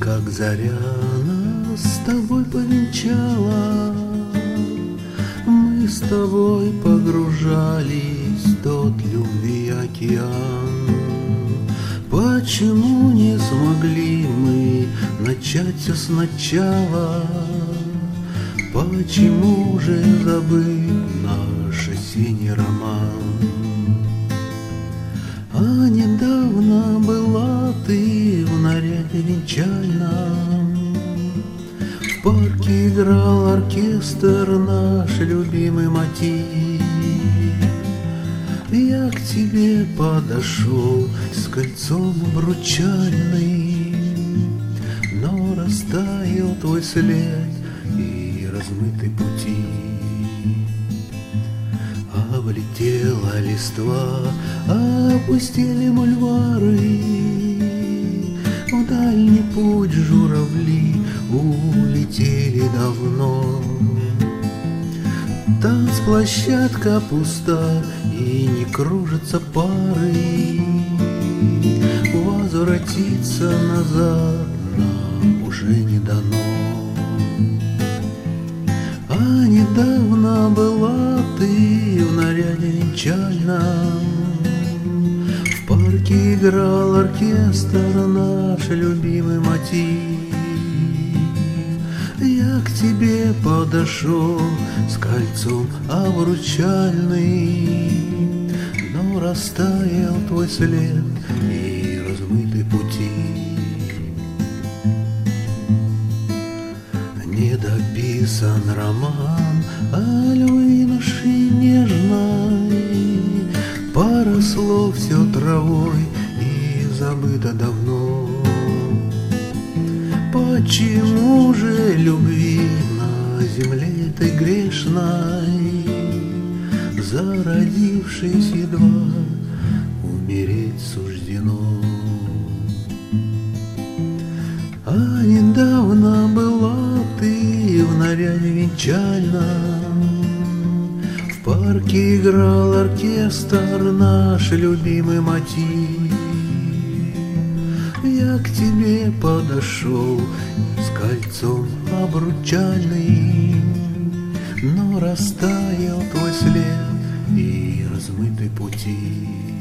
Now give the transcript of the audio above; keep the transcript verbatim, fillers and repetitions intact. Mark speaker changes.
Speaker 1: как заря нас с тобой повенчала. Мы с тобой погружались в тот любви океан. Почему не смогли мы начать все сначала? Почему же забыть наш осенний роман? А недавно была ты в наряде венчальном. В парке играл оркестр наш любимый мотив. Я к тебе подошел с кольцом обручальным, но растаял твой след и размыты пути. Облетела листва, опустили бульвары, в дальний путь журавли улетели давно. Танцплощадка пуста, и не кружатся пары. Возвратиться назад нам уже не дано. А недавно была ты в наряде венчальном. В парке играл оркестр наш любимый мотив. Я к тебе подошел с кольцом обручальным, но растаял твой след и размыты пути. Недописан роман о любви нашей нежной, поросло все травой и забыто давно. Почему же любви на земле этой грешной, зародившись едва, умереть суждено? А недавно была ты в наряде венчальном. В парке играл оркестр наш любимый мотив. Я к тебе подошел с кольцом обручальным, но растаял твой след и размыты пути.